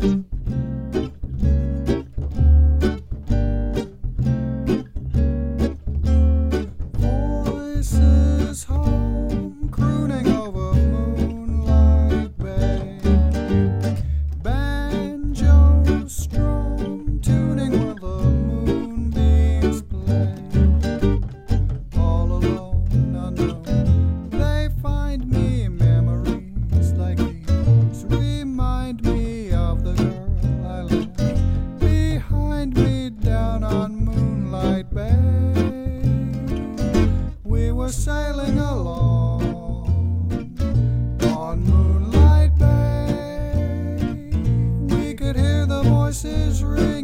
Voices home, crooning over Moonlight Bay. Banjo strum, tuning while the moonbeams play. All alone, unknown, they find me. Memories like these remind me of the girl I left behind me down on Moonlight Bay. We were sailing along on Moonlight Bay. We could hear the voices ring